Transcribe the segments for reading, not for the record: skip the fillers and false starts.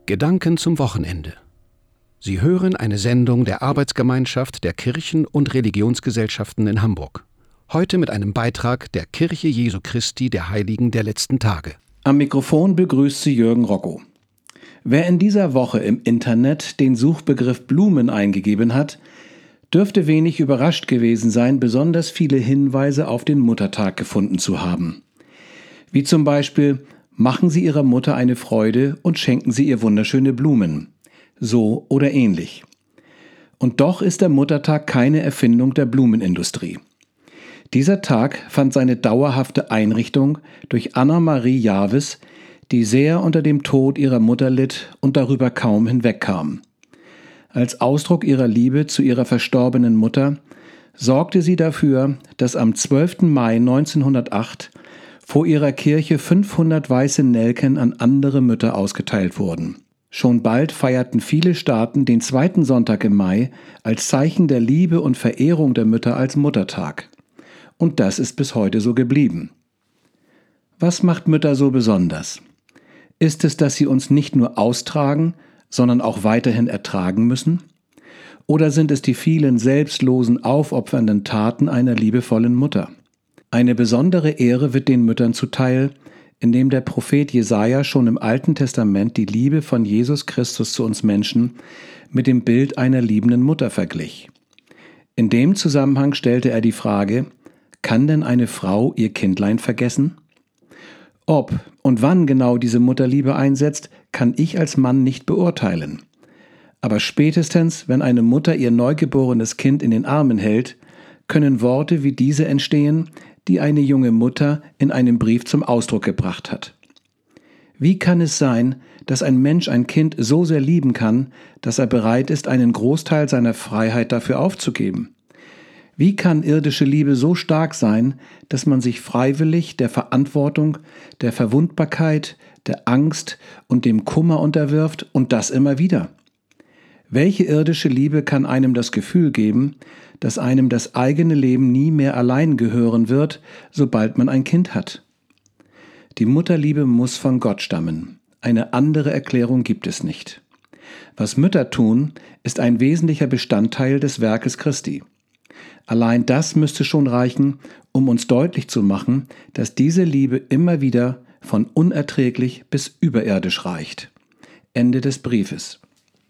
Gedanken zum Wochenende. Sie hören eine Sendung der Arbeitsgemeinschaft der Kirchen- und Religionsgesellschaften in Hamburg. Heute mit einem Beitrag der Kirche Jesu Christi der Heiligen der letzten Tage. Am Mikrofon begrüßt Sie Jürgen Rocco. Wer in dieser Woche im Internet den Suchbegriff Blumen eingegeben hat, dürfte wenig überrascht gewesen sein, besonders viele Hinweise auf den Muttertag gefunden zu haben. Wie zum Beispiel: Machen Sie Ihrer Mutter eine Freude und schenken Sie ihr wunderschöne Blumen. So oder ähnlich. Und doch ist der Muttertag keine Erfindung der Blumenindustrie. Dieser Tag fand seine dauerhafte Einrichtung durch Anna-Marie Jarvis, die sehr unter dem Tod ihrer Mutter litt und darüber kaum hinwegkam. Als Ausdruck ihrer Liebe zu ihrer verstorbenen Mutter sorgte sie dafür, dass am 12. Mai 1908 vor ihrer Kirche 500 weiße Nelken an andere Mütter ausgeteilt wurden. Schon bald feierten viele Staaten den zweiten Sonntag im Mai als Zeichen der Liebe und Verehrung der Mütter als Muttertag. Und das ist bis heute so geblieben. Was macht Mütter so besonders? Ist es, dass sie uns nicht nur austragen, sondern auch weiterhin ertragen müssen? Oder sind es die vielen selbstlosen, aufopfernden Taten einer liebevollen Mutter? Eine besondere Ehre wird den Müttern zuteil, indem der Prophet Jesaja schon im Alten Testament die Liebe von Jesus Christus zu uns Menschen mit dem Bild einer liebenden Mutter verglich. In dem Zusammenhang stellte er die Frage: Kann denn eine Frau ihr Kindlein vergessen? Ob und wann genau diese Mutterliebe einsetzt, kann ich als Mann nicht beurteilen. Aber spätestens, wenn eine Mutter ihr neugeborenes Kind in den Armen hält, können Worte wie diese entstehen, die eine junge Mutter in einem Brief zum Ausdruck gebracht hat. Wie kann es sein, dass ein Mensch ein Kind so sehr lieben kann, dass er bereit ist, einen Großteil seiner Freiheit dafür aufzugeben? Wie kann irdische Liebe so stark sein, dass man sich freiwillig der Verantwortung, der Verwundbarkeit, der Angst und dem Kummer unterwirft, und das immer wieder? Welche irdische Liebe kann einem das Gefühl geben, dass einem das eigene Leben nie mehr allein gehören wird, sobald man ein Kind hat? Die Mutterliebe muss von Gott stammen. Eine andere Erklärung gibt es nicht. Was Mütter tun, ist ein wesentlicher Bestandteil des Werkes Christi. Allein das müsste schon reichen, um uns deutlich zu machen, dass diese Liebe immer wieder von unerträglich bis überirdisch reicht. Ende des Briefes.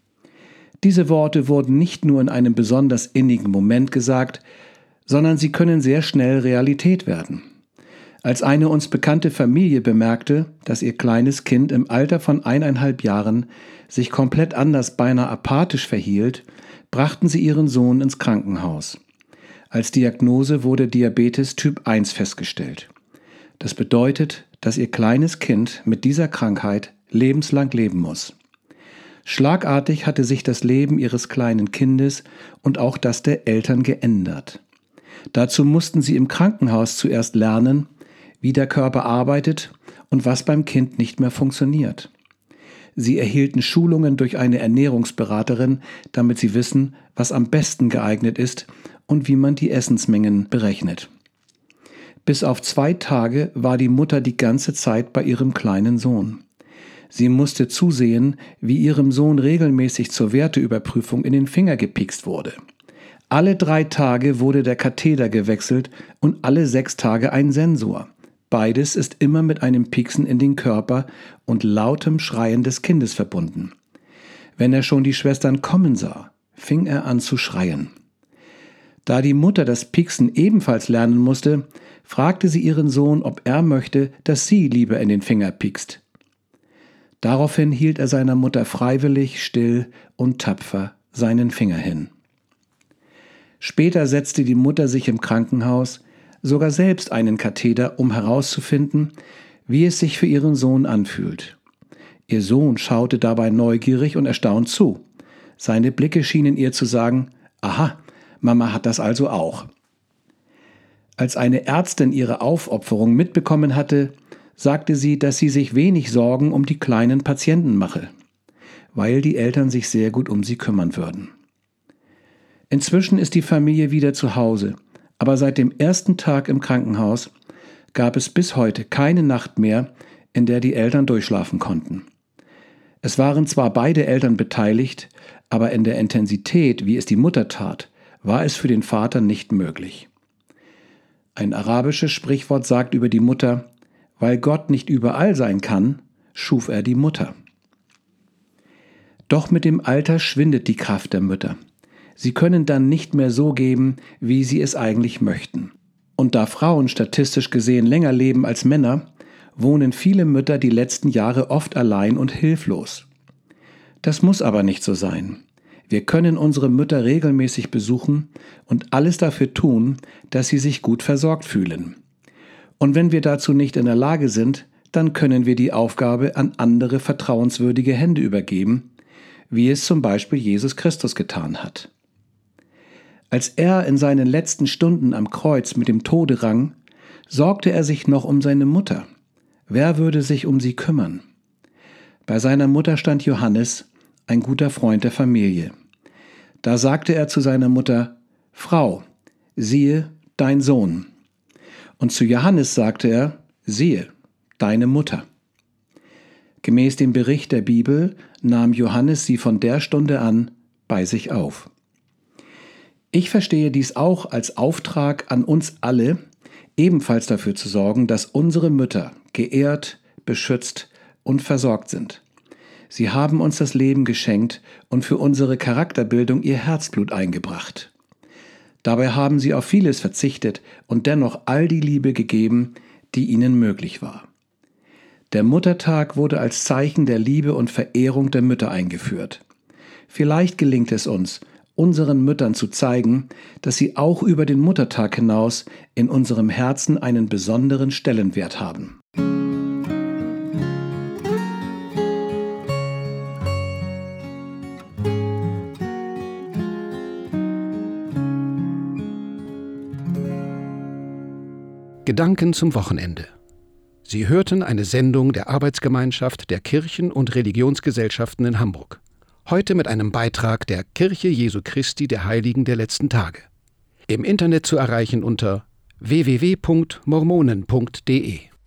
Diese Worte wurden nicht nur in einem besonders innigen Moment gesagt, sondern sie können sehr schnell Realität werden. Als eine uns bekannte Familie bemerkte, dass ihr kleines Kind im Alter von 1,5 Jahren sich komplett anders, beinahe apathisch verhielt, brachten sie ihren Sohn ins Krankenhaus. Als Diagnose wurde Diabetes Typ 1 festgestellt. Das bedeutet, dass ihr kleines Kind mit dieser Krankheit lebenslang leben muss. Schlagartig hatte sich das Leben ihres kleinen Kindes und auch das der Eltern geändert. Dazu mussten sie im Krankenhaus zuerst lernen, wie der Körper arbeitet und was beim Kind nicht mehr funktioniert. Sie erhielten Schulungen durch eine Ernährungsberaterin, damit sie wissen, was am besten geeignet ist und wie man die Essensmengen berechnet. Bis auf 2 Tage war die Mutter die ganze Zeit bei ihrem kleinen Sohn. Sie musste zusehen, wie ihrem Sohn regelmäßig zur Werteüberprüfung in den Finger gepikst wurde. Alle 3 Tage wurde der Katheter gewechselt und alle 6 Tage ein Sensor. Beides ist immer mit einem Pieksen in den Körper und lautem Schreien des Kindes verbunden. Wenn er schon die Schwestern kommen sah, fing er an zu schreien. Da die Mutter das Pieksen ebenfalls lernen musste, fragte sie ihren Sohn, ob er möchte, dass sie lieber in den Finger piekst. Daraufhin hielt er seiner Mutter freiwillig, still und tapfer seinen Finger hin. Später setzte die Mutter sich im Krankenhaus sogar selbst einen Katheter, um herauszufinden, wie es sich für ihren Sohn anfühlt. Ihr Sohn schaute dabei neugierig und erstaunt zu. Seine Blicke schienen ihr zu sagen: Aha, Mama hat das also auch. Als eine Ärztin ihre Aufopferung mitbekommen hatte, sagte sie, dass sie sich wenig Sorgen um die kleinen Patienten mache, weil die Eltern sich sehr gut um sie kümmern würden. Inzwischen ist die Familie wieder zu Hause, aber seit dem ersten Tag im Krankenhaus gab es bis heute keine Nacht mehr, in der die Eltern durchschlafen konnten. Es waren zwar beide Eltern beteiligt, aber in der Intensität, wie es die Mutter tat, war es für den Vater nicht möglich. Ein arabisches Sprichwort sagt über die Mutter: Weil Gott nicht überall sein kann, schuf er die Mutter. Doch mit dem Alter schwindet die Kraft der Mütter. Sie können dann nicht mehr so geben, wie sie es eigentlich möchten. Und da Frauen statistisch gesehen länger leben als Männer, wohnen viele Mütter die letzten Jahre oft allein und hilflos. Das muss aber nicht so sein. Wir können unsere Mütter regelmäßig besuchen und alles dafür tun, dass sie sich gut versorgt fühlen. Und wenn wir dazu nicht in der Lage sind, dann können wir die Aufgabe an andere vertrauenswürdige Hände übergeben, wie es zum Beispiel Jesus Christus getan hat. Als er in seinen letzten Stunden am Kreuz mit dem Tode rang, sorgte er sich noch um seine Mutter. Wer würde sich um sie kümmern? Bei seiner Mutter stand Johannes, ein guter Freund der Familie. Da sagte er zu seiner Mutter: Frau, siehe, dein Sohn. Und zu Johannes sagte er: siehe, deine Mutter. Gemäß dem Bericht der Bibel nahm Johannes sie von der Stunde an bei sich auf. Ich verstehe dies auch als Auftrag an uns alle, ebenfalls dafür zu sorgen, dass unsere Mütter geehrt, beschützt und versorgt sind. Sie haben uns das Leben geschenkt und für unsere Charakterbildung ihr Herzblut eingebracht. Dabei haben sie auf vieles verzichtet und dennoch all die Liebe gegeben, die ihnen möglich war. Der Muttertag wurde als Zeichen der Liebe und Verehrung der Mütter eingeführt. Vielleicht gelingt es uns, unseren Müttern zu zeigen, dass sie auch über den Muttertag hinaus in unserem Herzen einen besonderen Stellenwert haben. Gedanken zum Wochenende. Sie hörten eine Sendung der Arbeitsgemeinschaft der Kirchen- und Religionsgesellschaften in Hamburg. Heute mit einem Beitrag der Kirche Jesu Christi der Heiligen der letzten Tage. Im Internet zu erreichen unter www.mormonen.de